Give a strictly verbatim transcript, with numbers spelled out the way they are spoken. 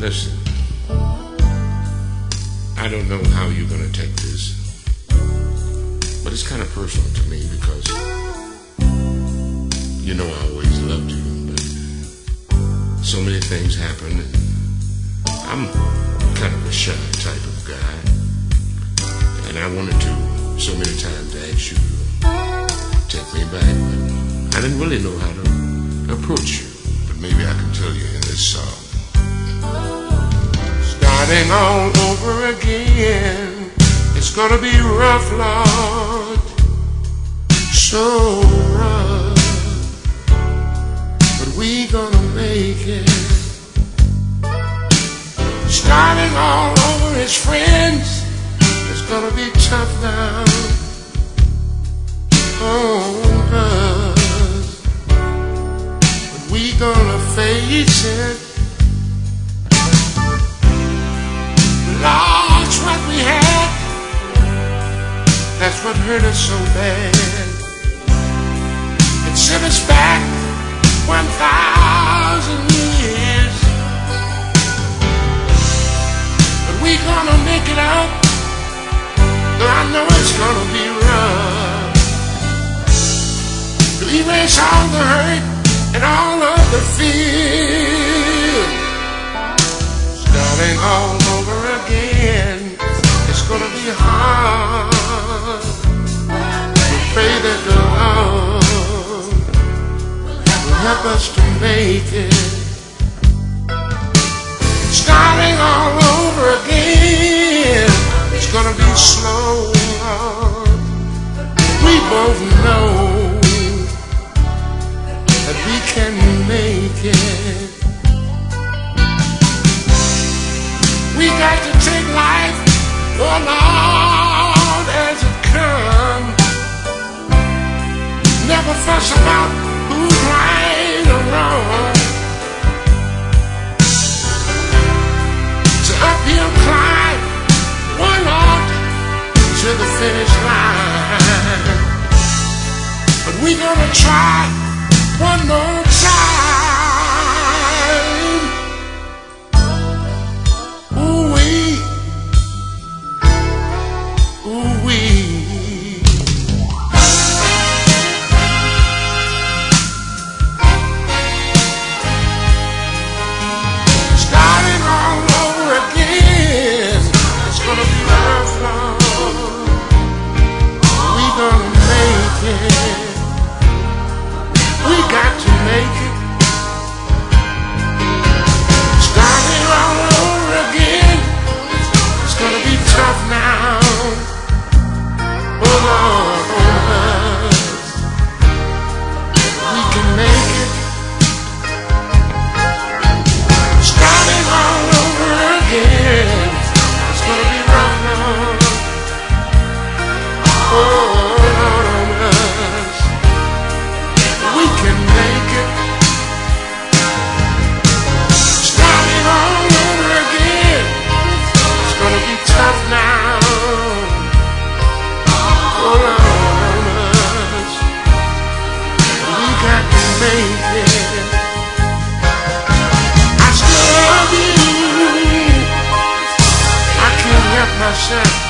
Listen, I don't know how you're gonna take this, but it's kind of personal to me because you know I always loved you, but so many things happen, and I'm kind of a shy type of guy, and I wanted to so many times ask you to take me back, but I didn't really know how to approach you. But maybe I can tell you in this song. Starting all over again, it's gonna be rough, Lord, so rough, but we gonna make it. Starting all over his friends, it's gonna be tough now on us, but we gonna face it. Lost what we had, that's what hurt us so bad. It sent us back one thousand years, but we gonna make it out. I know it's gonna be rough to erase all the hurt and all of the fear. Starting all over again, it's gonna be hard. We pray that the Lord will help us to make it. Starting all over again, it's gonna be slow, Lord. We both know that we can make it. We got to take life, oh Lord, as it comes. Never fuss about who's right or wrong. It's an uphill climb, one Lord, to the finish line. But we gonna try one more time. I still love you, I can't help myself.